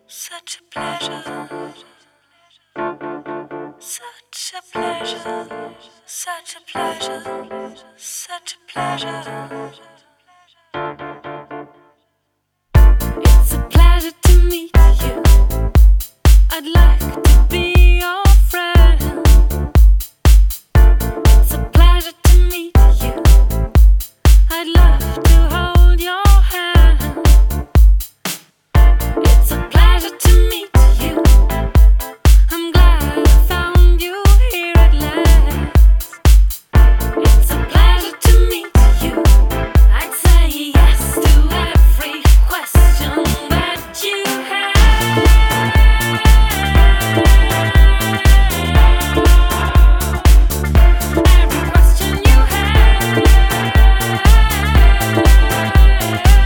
Such a pleasure, such a pleasure, such a pleasure, such a pleasure. It's a pleasure to meet you. I'd like